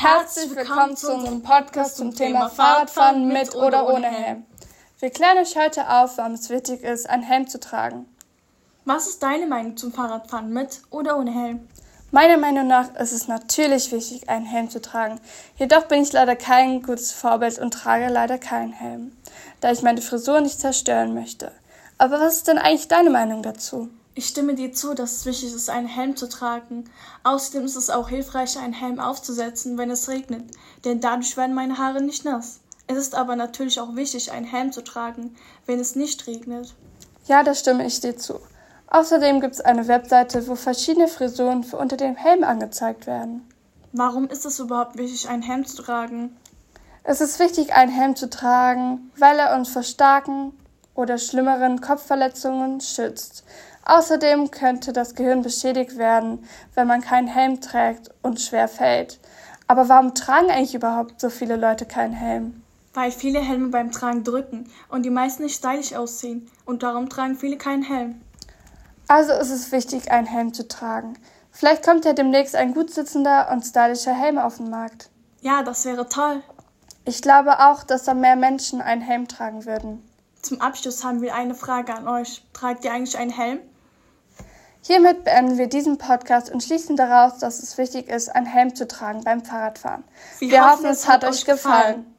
Herzlich willkommen zu unserem Podcast zum Thema Fahrradfahren mit oder ohne Helm. Wir klären euch heute auf, warum es wichtig ist, einen Helm zu tragen. Was ist deine Meinung zum Fahrradfahren mit oder ohne Helm? Meiner Meinung nach ist es natürlich wichtig, einen Helm zu tragen. Jedoch bin ich leider kein gutes Vorbild und trage leider keinen Helm, da ich meine Frisur nicht zerstören möchte. Aber was ist denn eigentlich deine Meinung dazu? Ich stimme dir zu, dass es wichtig ist, einen Helm zu tragen. Außerdem ist es auch hilfreich, einen Helm aufzusetzen, wenn es regnet, denn dadurch werden meine Haare nicht nass. Es ist aber natürlich auch wichtig, einen Helm zu tragen, wenn es nicht regnet. Ja, da stimme ich dir zu. Außerdem gibt es eine Webseite, wo verschiedene Frisuren für unter dem Helm angezeigt werden. Warum ist es überhaupt wichtig, einen Helm zu tragen? Es ist wichtig, einen Helm zu tragen, weil er uns vor starken oder schlimmeren Kopfverletzungen schützt. Außerdem könnte das Gehirn beschädigt werden, wenn man keinen Helm trägt und schwer fällt. Aber warum tragen eigentlich überhaupt so viele Leute keinen Helm? Weil viele Helme beim Tragen drücken und die meisten nicht stylisch aussehen und darum tragen viele keinen Helm. Also ist es wichtig, einen Helm zu tragen. Vielleicht kommt ja demnächst ein gut sitzender und stylischer Helm auf den Markt. Ja, das wäre toll. Ich glaube auch, dass da mehr Menschen einen Helm tragen würden. Zum Abschluss haben wir eine Frage an euch. Tragt ihr eigentlich einen Helm? Hiermit beenden wir diesen Podcast und schließen daraus, dass es wichtig ist, einen Helm zu tragen beim Fahrradfahren. Wir hoffen, es hat euch gefallen.